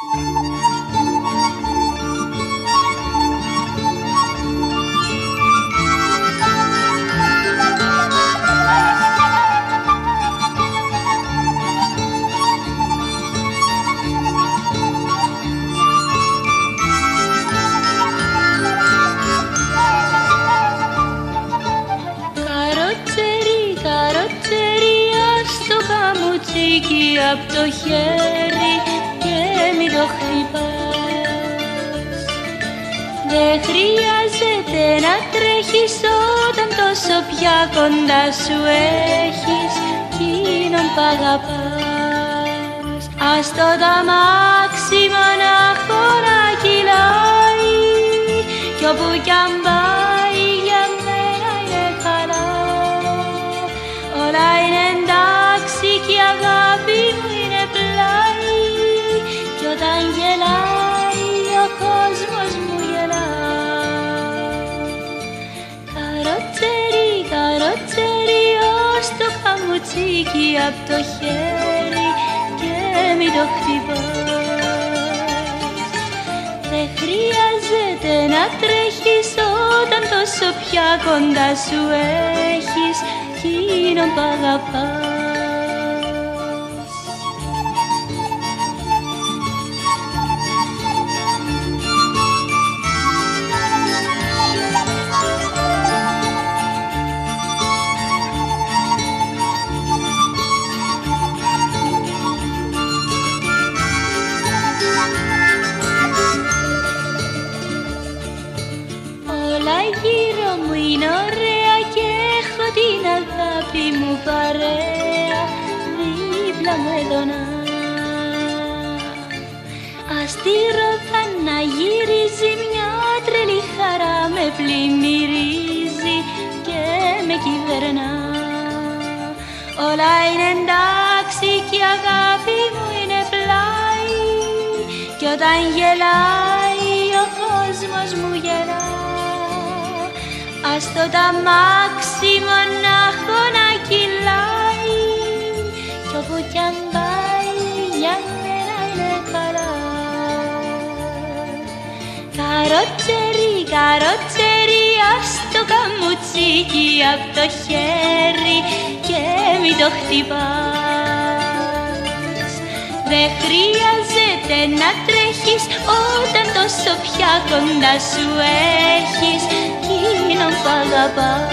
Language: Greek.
Απ' το χέρι και μην το χτυπάς. Δεν χρειάζεται να τρέχεις όταν τόσο πια κοντά σου έχεις εκείνον που αγαπάς. Ας το αμάξι μονάχο να κυλάει κι όπου κι αν πάει για μένα είναι καλά. Όλα είναι εντάξει κι η αγάπη μου είναι πλάι κι όταν γελάει ο κόσμος μου γελά. Καροτσέρι, καροτσέρι, ως το χαμουτσίκι απ' το χέρι και μην το χτυπάς. Δεν χρειάζεται να τρέχεις όταν τόσο πια κοντά σου έχεις εκείνον που αγαπάς. Όλα γύρω μου είναι ωραία και έχω την αγάπη μου παρέα δίπλα μου εδώ να. Ας τη ρόδα να γυρίζει μια τρελή χαρά με πλημμυρίζει και με κυβερνά. Όλα είναι εντάξει και η αγάπη μου είναι πλάι κι όταν γελάει ο κόσμος μου γελά. Ας το αμάξι μονάχο να κυλάει κι όπου κι αν πάει για μένα είναι καλά. Καροτσέρι, καροτσέρι, ας το καμουτσίκι απ' το χέρι και μην το χτυπάς. Δεν χρειάζεται να τρέχεις όταν τόσο πια κοντά σου έχεις εκείνον που αγαπάς.